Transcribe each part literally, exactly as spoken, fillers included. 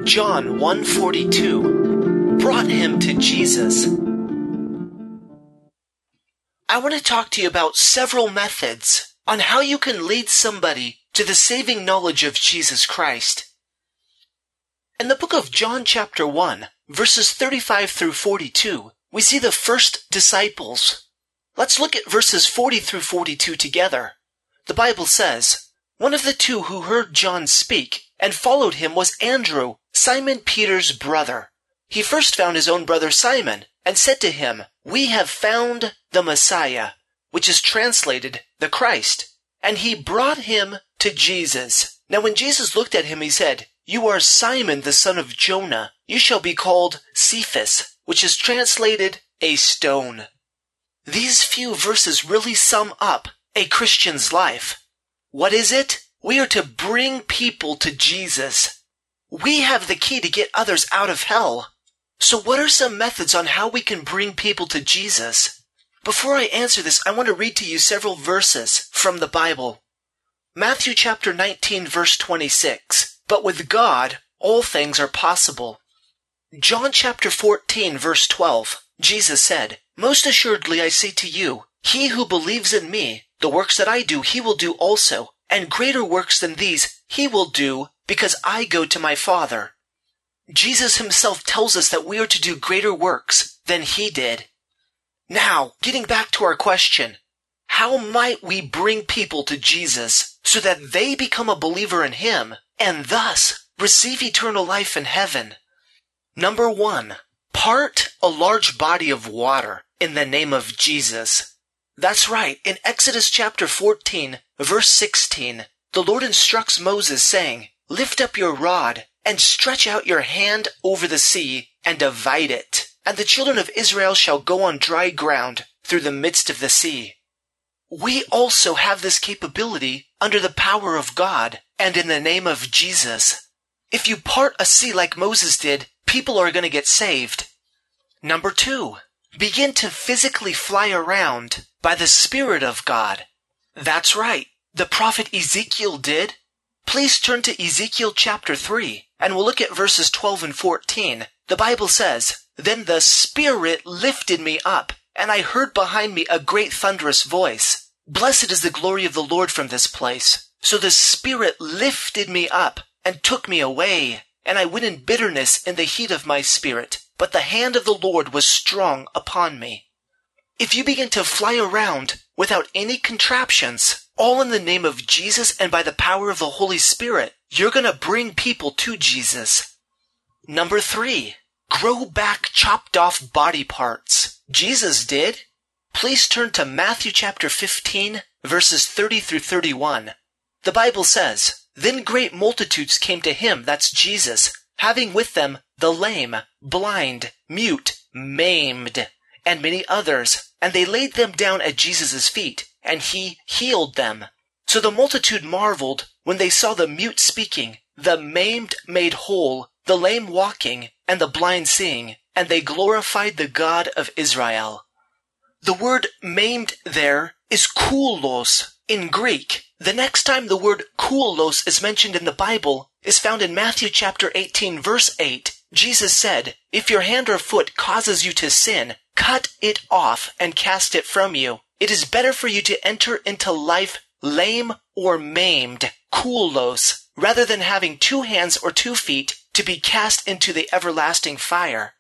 John one forty-two brought him to Jesus. I want to talk to you about several methods on how you can lead somebody to the saving knowledge of Jesus Christ. In the book of John chapter one, verses thirty-five through forty-two, we see the first disciples. Let's look at verses forty through forty-two together. The Bible says, "One of the two who heard John speak and followed him was Andrew, Simon Peter's brother. He first found his own brother Simon and said to him, 'We have found the Messiah,' which is translated the Christ. And he brought him to Jesus. Now when Jesus looked at him, he said, 'You are Simon the son of Jonah. You shall be called Cephas,' which is translated a stone." These few verses really sum up a Christian's life. What is it? We are to bring people to Jesus. We have the key to get others out of hell. So what are some methods on how we can bring people to Jesus? Before I answer this, I want to read to you several verses from the Bible. Matthew chapter nineteen, verse twenty-six. "But with God, all things are possible." John chapter fourteen, verse twelve. Jesus said, "Most assuredly I say to you, he who believes in me, the works that I do, he will do also, and greater works than these he will do, because I go to my Father." Jesus himself tells us that we are to do greater works than he did. Now, getting back to our question, how might we bring people to Jesus so that they become a believer in him and thus receive eternal life in heaven? Number one, part a large body of water in the name of Jesus. That's right. In Exodus chapter fourteen, verse sixteen, the Lord instructs Moses saying, "Lift up your rod and stretch out your hand over the sea and divide it, and the children of Israel shall go on dry ground through the midst of the sea." We also have this capability under the power of God and in the name of Jesus. If you part a sea like Moses did, people are going to get saved. Number two, begin to physically fly around by the Spirit of God. That's right. The prophet Ezekiel did. Please turn to Ezekiel chapter three, and we'll look at verses twelve and fourteen. The Bible says, "Then the Spirit lifted me up, and I heard behind me a great thunderous voice. Blessed is the glory of the Lord from this place. So the Spirit lifted me up and took me away, and I went in bitterness in the heat of my spirit. But the hand of the Lord was strong upon me." If you begin to fly around without any contraptions, all in the name of Jesus and by the power of the Holy Spirit, you're going to bring people to Jesus. Number three, grow back chopped off body parts. Jesus did. Please turn to Matthew chapter fifteen, verses thirty through thirty-one. The Bible says, "Then great multitudes came to him," that's Jesus, "having with them the lame, blind, mute, maimed, and many others, and they laid them down at Jesus' feet, and he healed them. So the multitude marveled when they saw the mute speaking, the maimed made whole, the lame walking, and the blind seeing, and they glorified the God of Israel." The word maimed there is koulos in Greek. The next time the word koulos is mentioned in the Bible is found in Matthew chapter eighteen, verse eight. Jesus said, "If your hand or foot causes you to sin, cut it off and cast it from you. It is better for you to enter into life lame or maimed, koulos, rather than having two hands or two feet to be cast into the everlasting fire."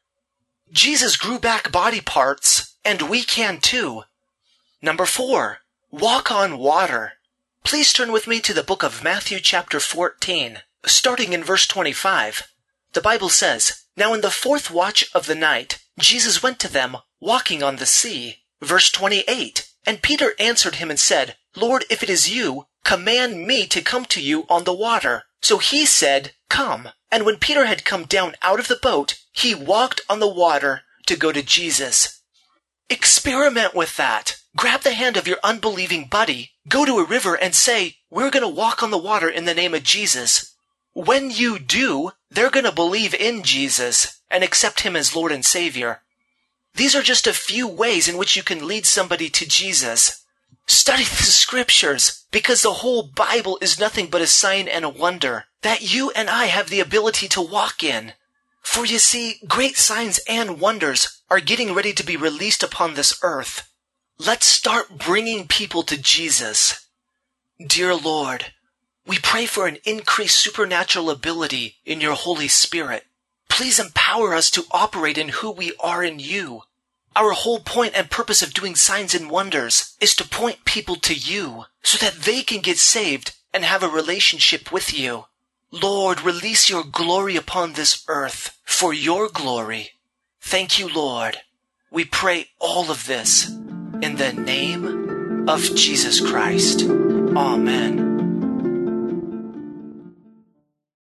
Jesus grew back body parts, and we can too. Number four, walk on water. Please turn with me to the book of Matthew chapter fourteen, starting in verse twenty-five. The Bible says, "Now in the fourth watch of the night, Jesus went to them, walking on the sea." Verse twenty-eight, "And Peter answered him and said, 'Lord, if it is you, command me to come to you on the water.' So he said, 'Come.' And when Peter had come down out of the boat, he walked on the water to go to Jesus." Experiment with that. Grab the hand of your unbelieving buddy, go to a river and say, "We're going to walk on the water in the name of Jesus." When you do, they're going to believe in Jesus and accept him as Lord and Savior. These are just a few ways in which you can lead somebody to Jesus. Study the scriptures, because the whole Bible is nothing but a sign and a wonder that you and I have the ability to walk in. For you see, great signs and wonders are getting ready to be released upon this earth. Let's start bringing people to Jesus. Dear Lord, we pray for an increased supernatural ability in your Holy Spirit. Please empower us to operate in who we are in you. Our whole point and purpose of doing signs and wonders is to point people to you so that they can get saved and have a relationship with you. Lord, release your glory upon this earth for your glory. Thank you, Lord. We pray all of this in the name of Jesus Christ. Amen.